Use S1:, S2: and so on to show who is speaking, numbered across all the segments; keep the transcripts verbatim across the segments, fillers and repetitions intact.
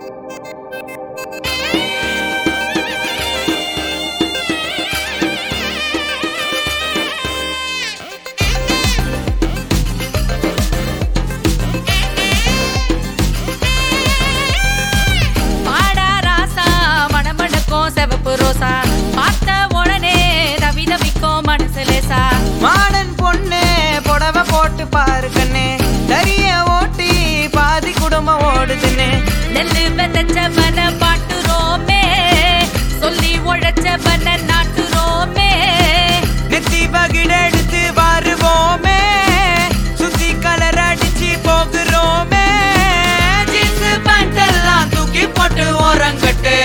S1: modern பொண்ணு புடவை போட்டு பாரு கண்ணே தரிய ஓட்டி பாதி குடும்பம் ஓடுதுன்னு
S2: நெல்லு விதைச்சவன பாட்டுரோமே சொல்லி உழைச்சவன நாட்டுரோமே
S1: நெத்தி பகிட எடுத்து வாருவோமே சுத்தி கலர் அடிச்சு போகிறோமே ஜீன்ஸ் பேண்ட் எல்லாம் தூக்கி போட்டு ஓரங்கட்டு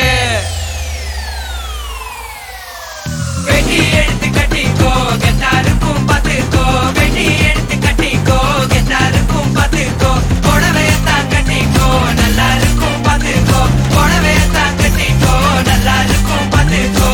S1: வெட்டி எடுத்து கட்டிக்கோ கெட்டாருக்கும் பார்த்துக்கோ வெட்டி எடுத்து கட்டிக்கோ கெட்டாருக்கும் பார்த்துக்கோ புடவையத்தான் கட்டிக்கோ நல்லா இருக்கும் பார்த்துக்கோ புடவையத்தான் கட்டிக்கோ நல்லா இருக்கும் பார்த்துக்கோ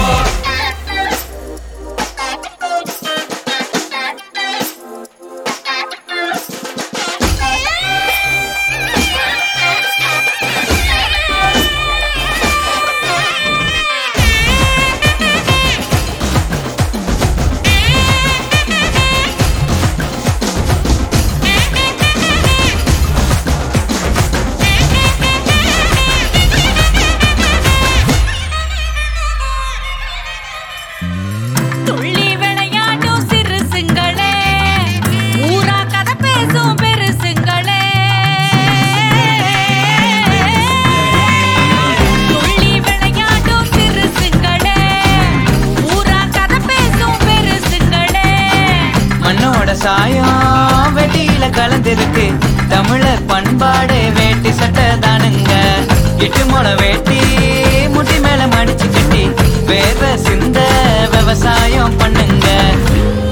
S2: துள்ளி விளையாடும் சிறுசுங்களே ஊரா கதை பேசும் பெருசுங்களே துள்ளி விளையாடும் சிறுசுங்களே ஊரா கதை பேசும் பெருசுங்களே
S1: மண்ணோட சாயம் வெட்டியில கலந்திருக்கு தமிழர் பண்பாடு வேட்டி சட்டை தானுங்க எட்டு முளை வேட்டி முட்டி மேல மடிச்சு கட்டி வேற சிந்த விவசாயம் பண்ணுங்க